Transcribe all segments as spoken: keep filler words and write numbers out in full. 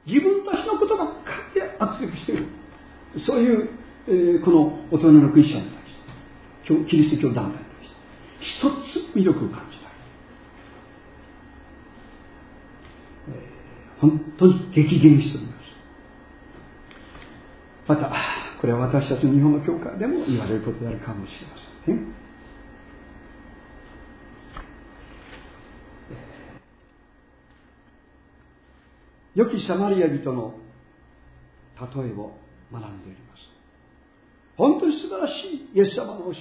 自分たちのことばっかりで圧力している、そういう、えー、この大人のクリスチャンに対して、キリスト教団体に対して一つ魅力を感じた、えー、本当に激減しております。またこれは私たちの日本の教会でも言われることであるかもしれませんね。良きサマリア人の例えを学んでおります。本当に素晴らしいイエス様の教えです。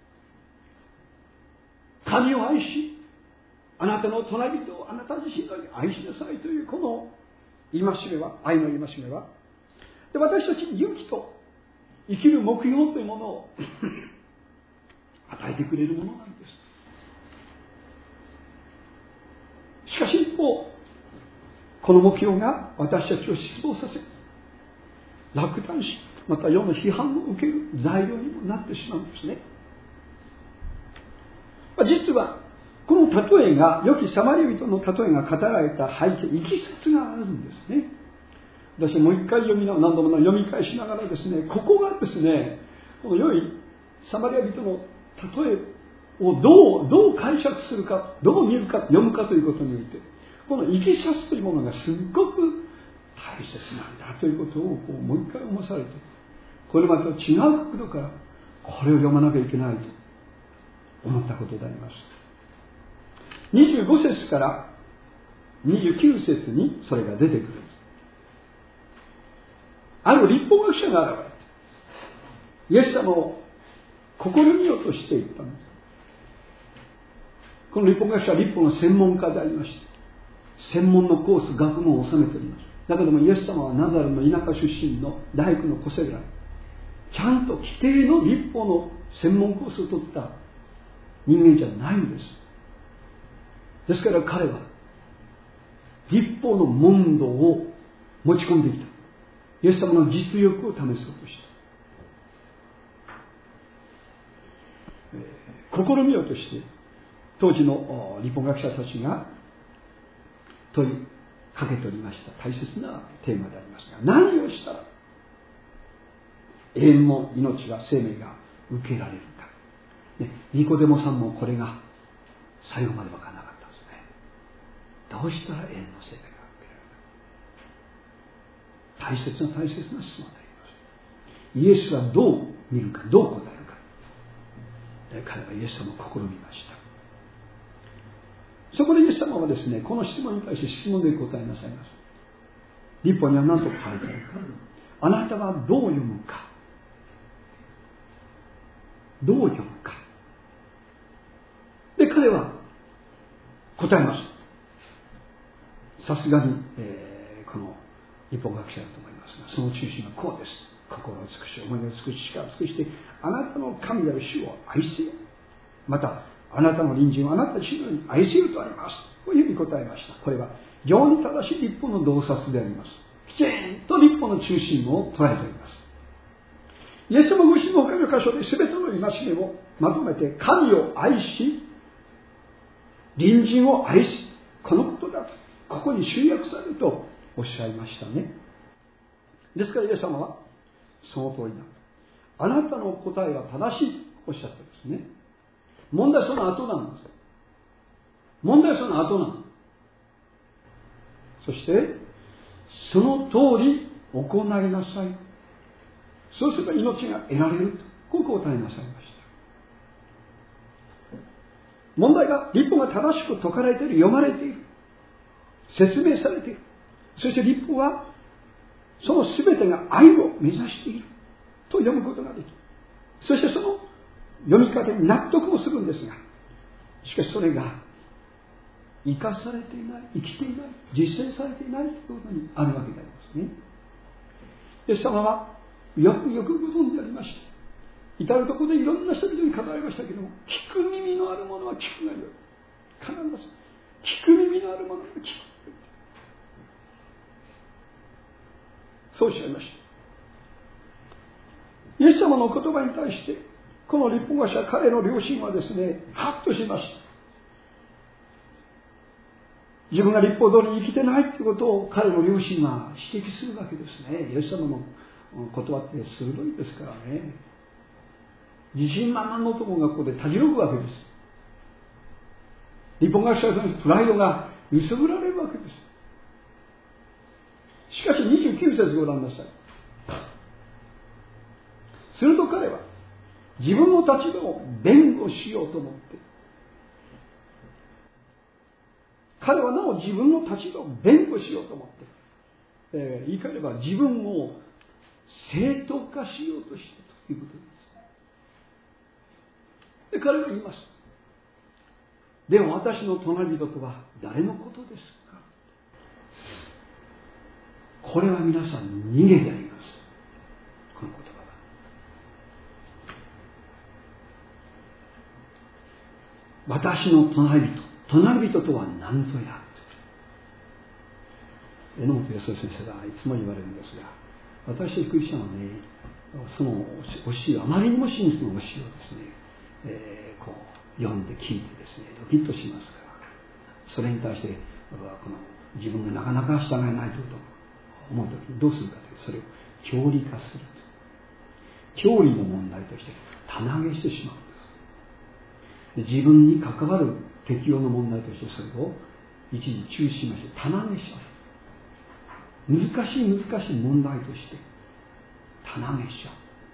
神を愛し、あなたの隣人をあなた自身のように愛しなさいというこの戒めは、愛の戒めは、で私たちに勇気と生きる目標というものを与えてくれるものなんです。しかし一方、この目標が私たちを失望させ、落胆し、また世の批判を受ける材料にもなってしまうんですね。実はこの例えが、良きサマリア人の例えが語られた背景、いきさつがあるんですね。私はもう一回読みな何度も読み返しながらですね、ここがですね、この良いサマリア人の例えをどうどう解釈するか、どう見るか、読むかということにおいて、このいきさつというものがすごく大切なんだということをこうもう一回思わされて、これまでと違う角度からこれを読まなきゃいけないと思ったことであります。にじゅうご節からにじゅうきゅう節にそれが出てくる。ある立法学者が現れて、イエス様を試みようとしていったんです。この立法学者は立法の専門家でありまして、専門のコース、学問を収めております。だけどもイエス様はナザレの田舎出身の大工の子せら、ちゃんと規定の立法の専門コースを取った人間じゃないんです。ですから彼は立法の問答を持ち込んできた。イエス様の実力を試そうとした、えー、試みようとして当時の立法学者たちが問いかけておりました大切なテーマでありますが、何をしたら永遠の命が生命が受けられるか、ね、ニコデモさんもこれが最後まで分からなかったんですね。どうしたら永遠の生命が受けられるか、大切な大切な質問であります。イエスはどう見るか、どう答えるか。で彼はイエス様を試みました。そこでイエス様はですね、この質問に対して質問で答えなさいます。立法には何と書いてあるか、あなたはどう読むか、どう読むか。で彼は答えます。さすがに、えー、この立法学者だと思いますが、その中心はこうです。心を尽くし、思いを尽くし、力を尽くして、あなたの神である主を愛せよ。また、あなたの隣人をあなた自身のように愛せよとあります。こういうふうに答えました。これは非常に正しい立法の洞察であります。きちんと立法の中心を捉えております。イエス様ご自身の他の箇所で全ての戒めをまとめて、神を愛し、隣人を愛し、このことだと、ここに集約されるとおっしゃいましたね。ですからイエス様はその通りだ。あなたの答えは正しいとおっしゃったんですね。問題はその後なんです。問題はその後なんです。そしてその通り行いなさい。そうすれば命が得られると、こう答えなさいました。問題が、立法が正しく説かれている、読まれている、説明されている。そして立法はその全てが愛を目指していると読むことができる。そしてその読み方に納得もするんですが、しかしそれが生かされていない、生きていない、実践されていないということにあるわけでありますね。イエス様はよくよくご存知でありました。至るところでいろんな人々に語られましたけども、聞く耳のあるものは聞くがよい。必ず聞く耳のあるものは聞く。そうおっしゃいました。イエス様のお言葉に対してこの立法学者、彼の両親はですね、ハッとしました。 自分が立法通りに生きてないということを彼の両親が指摘するわけですね。イエス様の言葉って鋭いですからね。自信満々の男がここでたじろぐわけです。立法学者のプライドが揺すぶられるわけです。しかしにじゅうきゅう節ご覧なさい。すると彼は自分の立場を弁護しようと思って、彼はなお自分の立場を弁護しようと思って、えー、言い換えれば自分を正当化しようとしたということです。で、彼は言います。でも私の隣人とは誰のことですか。これは皆さんの逃げであります。この言葉は。私の隣人。隣人とは何ぞや。榎本康夫先生がいつも言われるんですが、私たちクリスチャンはね、その教え、あまりにも真実の教えをですね、えー、こう読んで聞いてですね、ドキッとしますから、それに対してこの自分がなかなか従えないということを思うときにどうするかというと、それを教理化すると。教理の問題として棚上げしてしまうんです。自分に関わる適用の問題としてそれを一時中止しまして棚上げします。難しい難しい問題として棚上げしちゃ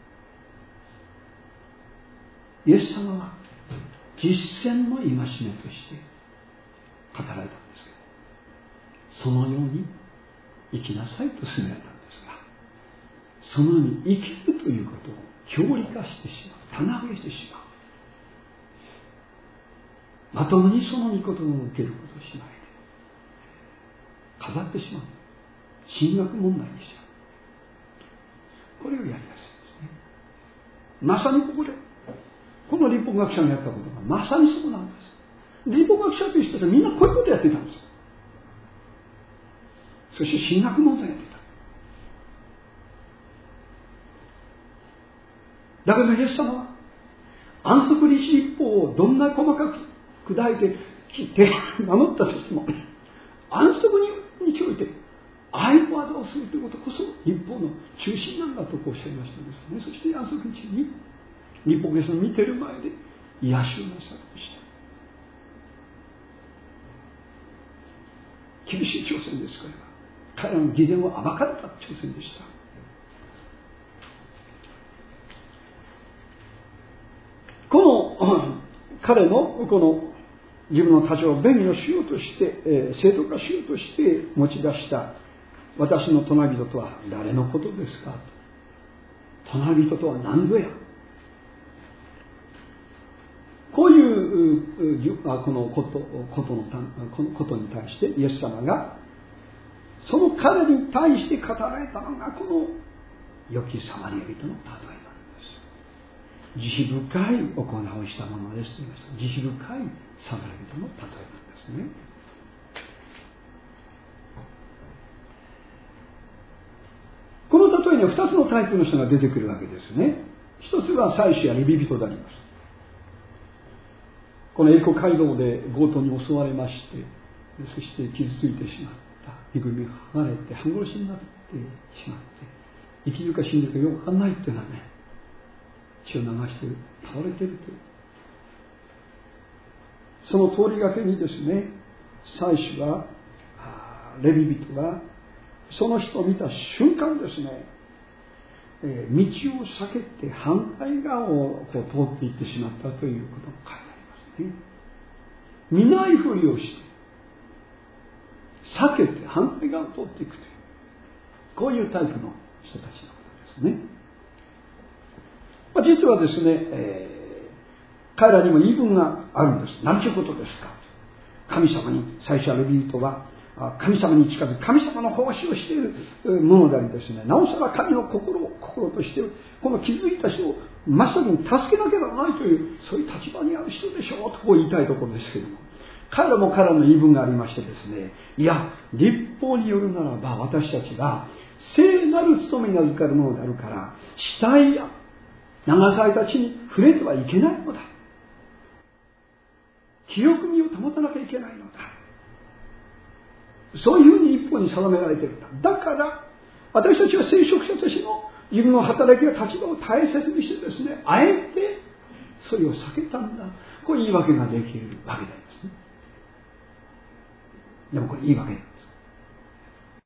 う。イエス様は実践の戒めとして語られたんですけど、そのように生きなさいと勧められたんですが、そのように生きるということを教理化してしまう、棚上げしてしまう。まともにその御言葉を受けることをしないで飾ってしまう。神学問題にしちゃう。これをやりやすいですね。まさにここでこの立法学者のやったことがまさにそうなんです。立法学者という人たちはみんなこういうことをやってたんです。そして神学問題をやってた。だけどイエス様は安息日立法をどんな細かく砕いて切って守ったとしても、安息日において愛の技をするということこそ立法の中心なんだとこうおっしゃいましたですね。そして安息日に立法学者の見てる前で癒しをなされました。厳しい挑戦です。これは彼らの偽善を暴かれた挑戦でした。この彼のこの自分の立場を弁護しようとして、えー、正当化しようとして持ち出した私の隣人とは誰のことですか。隣人とは何ぞや。こういうこのことことのこのことに対してイエス様がその彼に対して語られたのがこの良きサマリア人の例えなんです。慈悲深い行いをしたものですと言いました。慈悲深いサマリア人の例えなんですね。この例えにはふたつのタイプの人が出てくるわけですね。一つは祭司やレビ人であります。この栄光街道で強盗に襲われまして、そして傷ついてしまった身ぐるみが剥がれて半殺しになってしまって、生きるか死んでるかよくわかんないっていうのはね、血を流して倒れているという、その通りがけにですね、祭司はレビ人はその人を見た瞬間ですね、えー、道を避けて反対側をこう通っていってしまったということが書いてありますね。見ないふりをして避けて反対側を通っていくという、こういうタイプの人たちのことですね。まあ、実はですね、えー、彼らにも言い分があるんです。何ということですか。神様に、祭司やレビ人は神様に近づく神様の奉仕をしているものでありですね、なおさら神の心を心としてこの気づいた人を真っ先に助けなければならないというそういう立場にある人でしょうとこう言いたいところですけれども、彼らも彼らの言い分がありましてですね、いや律法によるならば私たちは聖なる務めに預かるものであるから死体や流された地に触れてはいけないのだ、清く身を保たなきゃいけないのだ、 そういうふうに一方に定められているんだ。だから私たちは聖職者としての自分の働きや立場を大切にしてですね、あえてそれを避けたんだ、こういう言い訳ができるわけなんですね。でもこれ言い訳